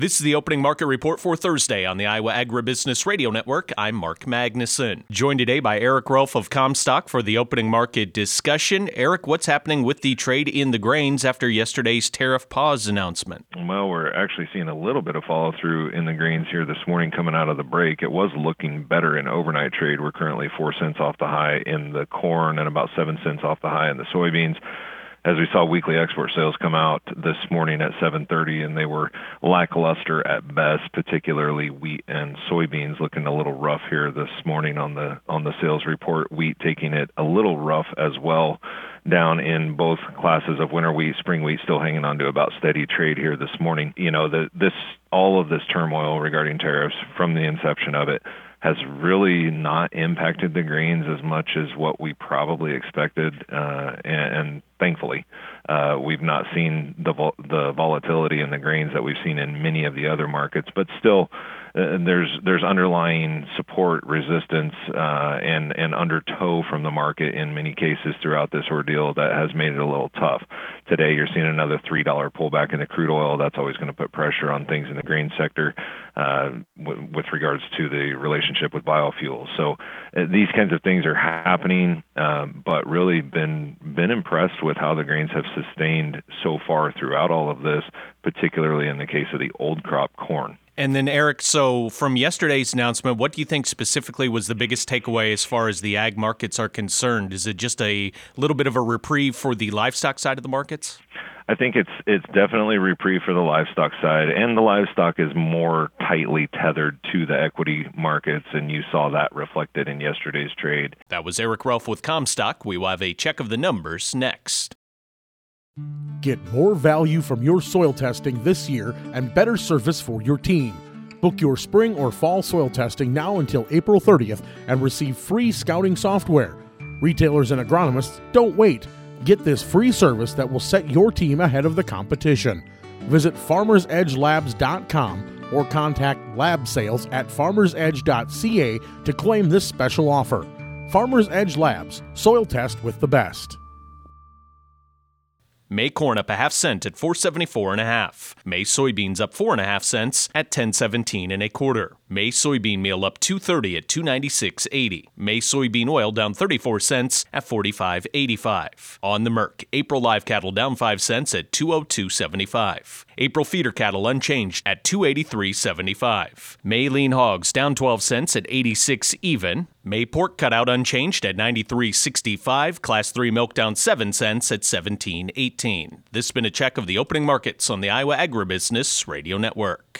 This is the opening market report for Thursday on the Iowa Agribusiness Radio Network. I'm Mark Magnuson. Joined today by Eric Rolfe of Comstock for the opening market discussion. Eric, what's happening with the trade in the grains after yesterday's tariff pause announcement? Well, we're actually seeing a little bit of follow through in the grains here this morning coming out of the break. It was looking better in overnight trade. We're currently 4 cents off the high in the corn and about 7 cents off the high in the soybeans. As we saw weekly export sales come out this morning at 7:30, and they were lackluster at best, particularly wheat and soybeans looking a little rough here this morning on the sales report. Wheat taking it a little rough as well, down in both classes of winter wheat, spring wheat still hanging on to about steady trade here this morning. You know, all of this turmoil regarding tariffs from the inception of it has really not impacted the grains as much as what we probably expected, and thankfully, we've not seen the volatility in the grains that we've seen in many of the other markets. But still, there's underlying support, resistance, and undertow from the market in many cases throughout this ordeal that has made it a little tough. Today, you're seeing another $3 pullback in the crude oil. That's always going to put pressure on things in the grain sector with regards to the relationship with biofuels. So these kinds of things are happening, but really been impressed with how the grains have sustained so far throughout all of this, particularly in the case of the old crop corn. And then, Eric, so from yesterday's announcement, what do you think specifically was the biggest takeaway as far as the ag markets are concerned? Is it just a little bit of a reprieve for the livestock side of the markets? I think it's definitely a reprieve for the livestock side, and the livestock is more tightly tethered to the equity markets, and you saw that reflected in yesterday's trade. That was Eric Rolfe with Comstock. We will have a check of the numbers next. Get more value from your soil testing this year and better service for your team. Book your spring or fall soil testing now until April 30th and receive free scouting software. Retailers and agronomists, don't wait. Get this free service that will set your team ahead of the competition. Visit farmersedgelabs.com or contact lab sales at farmersedge.ca to claim this special offer. Farmers Edge Labs, soil test with the best. May corn up 1/2 cent at 4.74 1/2. May soybeans up 4.5 cents at 10.17 1/4. May soybean meal up 2.30 at 296.80. May soybean oil down 34 cents at 45.85. On the Merc, April live cattle down 5 cents at 202.75. April feeder cattle unchanged at 283.75. May lean hogs down 12 cents at 86 even. May pork cutout unchanged at 93.65. Class 3 milk down 7 cents at 17.18. This has been a check of the opening markets on the Iowa Agribusiness Radio Network.